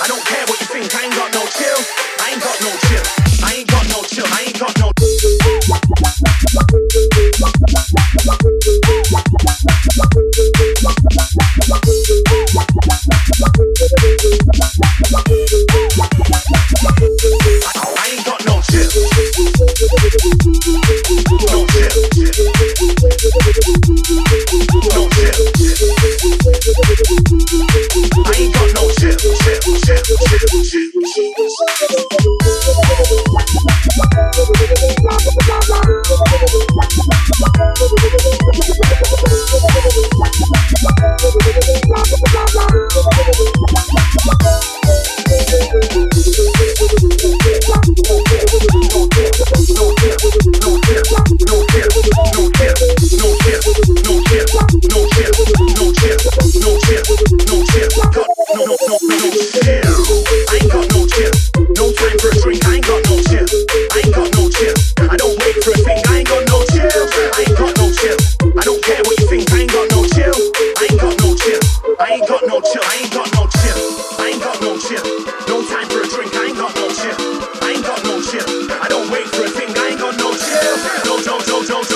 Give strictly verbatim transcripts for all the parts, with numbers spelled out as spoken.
I don't care what you think, I ain't got no chill. I ain't got no chill. I ain't got no chill. I ain't got no. I ain't got no chill. No chill. No chill. I ain't got no chill. Chill, chill, chill, chill, chill.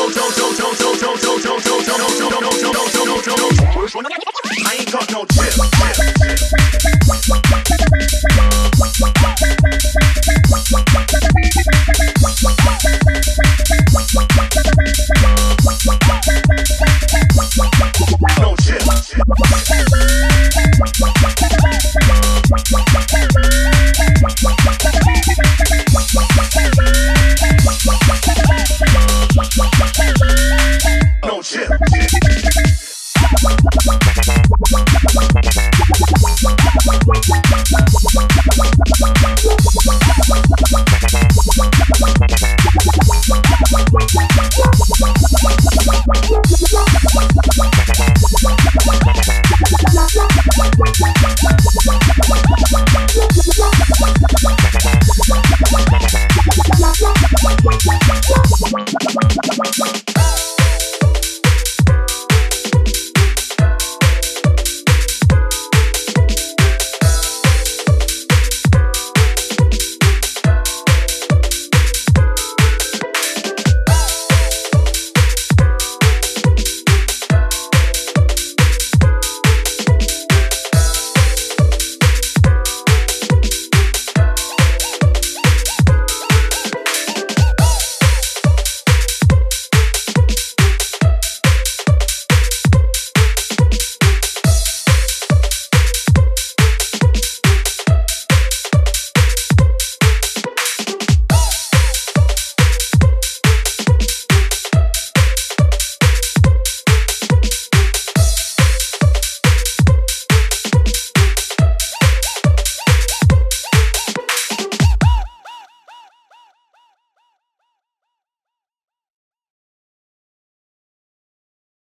I ain't got no chill.